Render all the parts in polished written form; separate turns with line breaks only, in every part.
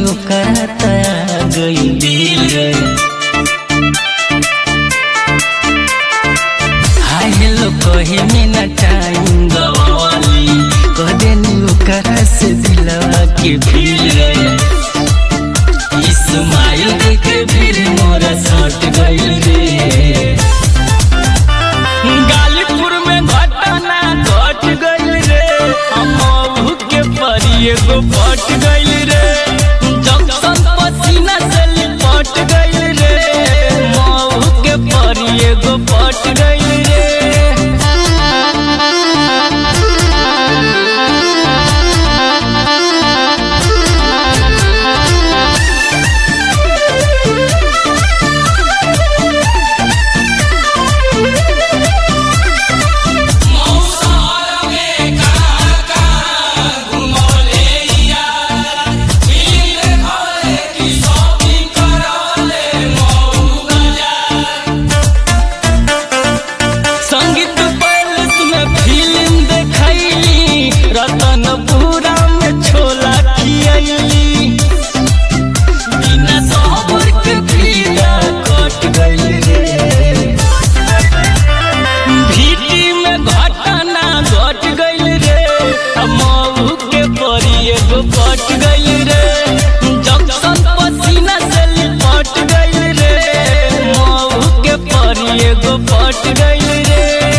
ओकरा तया गई दिल रे। हाय हेलो कहे में ना टाइम गवाली, कह देनी ओकरा से दिलवा के फील रे। इस्माइल देखे फिर मोरा सट गइल रे। गालीपुर में घटना घट गइल रे, मऊ के परी एगो पट गइल रे। जंक्शन पसीना से लिपट गइल रे, मऊ के परी एगो पट गइल रे। रतनपुरा में छोला खियली, बिना सबर के पीड़ा कट गइल रे। भीटी में घटना घट गइल रे, मऊ के परी एगो पट गइल रे। जंक्शन पसीना से लिपट गइल रे, मऊ के परी एगो पट गइल रे।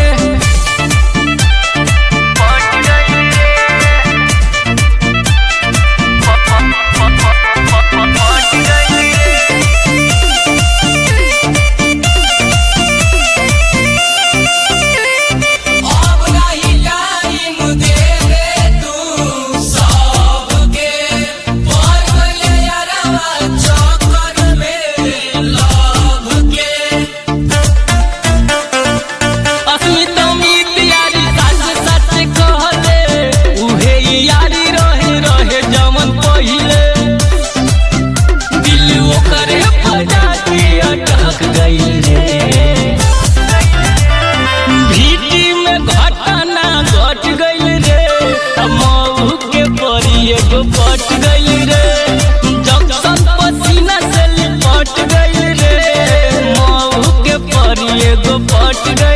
भीटी में घटना घट गइल रे, मऊ के परी एगो पट गइल रे। जंक्शन पसीना से लिपट गइल रे, मऊ के परी एगो पट गइल।